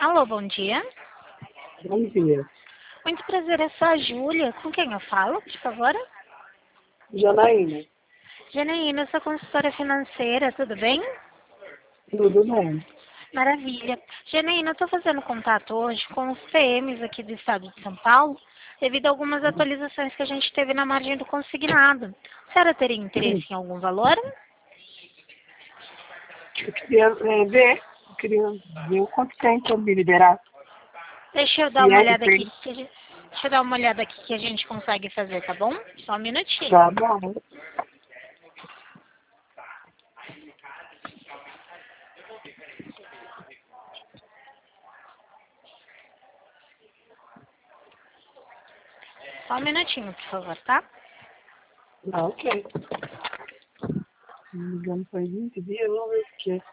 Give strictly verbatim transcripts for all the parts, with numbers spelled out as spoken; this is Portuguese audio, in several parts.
Alô, bom dia. Bom dia. Muito prazer, eu sou a Júlia. Com quem eu falo, por favor? Janaína, Janaína, eu sou consultora financeira, tudo bem? tudo bem? Maravilha. Janaína, eu estou fazendo contato hoje com os P Ms aqui do estado de São Paulo, devido a algumas atualizações que a gente teve na margem do consignado. A senhora teria interesse Hum, em algum valor? Eu queria é, ver, eu queria ver o quanto tempo eu me liberar. Deixa eu dar Se uma é que olhada aqui. tem, que a gente- Deixa eu dar uma olhada aqui que a gente consegue fazer, tá bom? Só um minutinho. tá bom. Só um minutinho, por favor, tá? Não, ok. Se não me engano, foi vinte dias, vamos ver o que.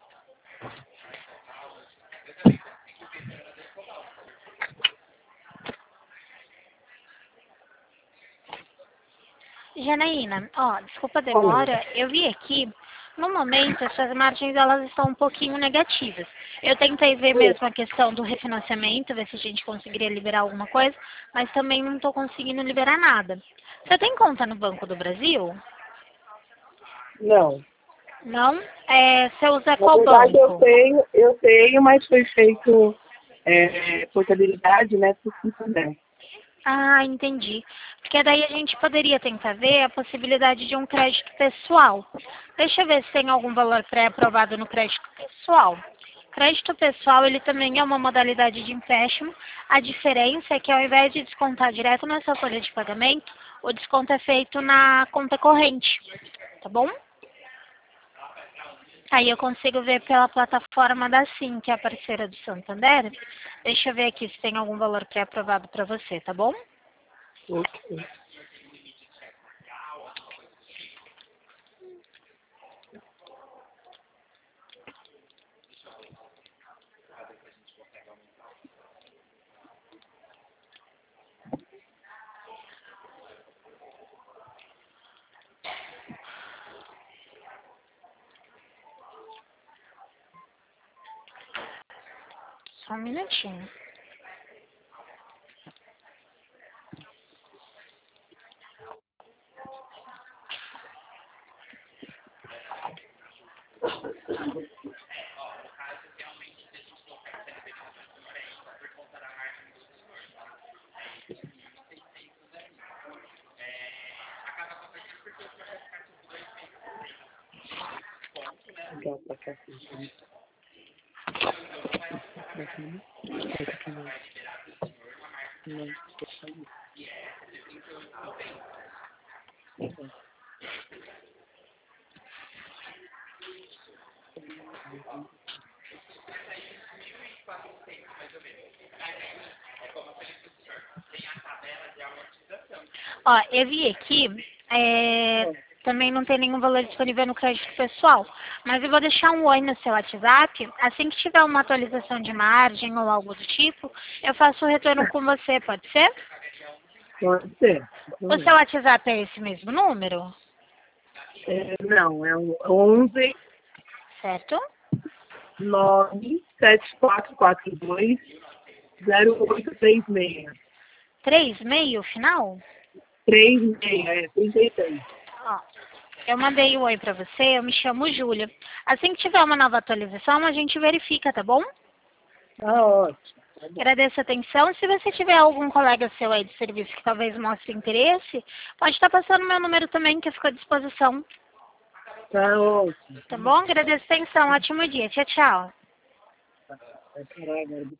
Janaína, ó, desculpa a Falei. demora, eu vi aqui, no momento essas margens elas estão um pouquinho negativas. Eu tentei ver mesmo a questão do refinanciamento, ver se a gente conseguiria liberar alguma coisa, mas também não estou conseguindo liberar nada. Você tem conta no Banco do Brasil? Não. Não? É, você usa Na qual verdade, eu banco? tenho, eu tenho, mas foi feito é, portabilidade, né, por Santander. Ah, entendi. Porque daí a gente poderia tentar ver a possibilidade de um crédito pessoal. Deixa eu ver se tem algum valor pré-aprovado no crédito pessoal. Crédito pessoal, ele também é uma modalidade de empréstimo. A diferença é que ao invés de descontar direto na sua folha de pagamento, o desconto é feito na conta corrente, tá bom? Aí eu consigo ver pela plataforma da Sim, que é a parceira do Santander. Deixa eu ver aqui se tem algum valor pré-aprovado para você, tá bom? Ok. Só um minutinho. Legal pra cacete, né? Pra cima. Pra cima. Não, deixa aí. Ó, eu vi aqui, é, também não tem nenhum valor disponível no crédito pessoal, mas eu vou deixar um oi no seu WhatsApp. Assim que tiver uma atualização de margem ou algo do tipo, eu faço o retorno com você, pode ser? Pode ser. O seu WhatsApp é esse mesmo número, É, não, é o onze certo? nove sete quatro quatro dois zero oito três seis. Três meio final? três seis, é, trinta e seis. Ó, eu mandei o oi pra você, eu me chamo Júlia. Assim que tiver uma nova atualização, a gente verifica, tá bom? Tá ótimo. Tá bom. Agradeço a atenção. Se você tiver algum colega seu aí de serviço que talvez mostre interesse, pode estar passando meu número também, que eu fico à disposição. Tá ótimo. Tá bom? Agradeço a atenção. Ótimo dia. Tchau, tchau. Vai parar agora.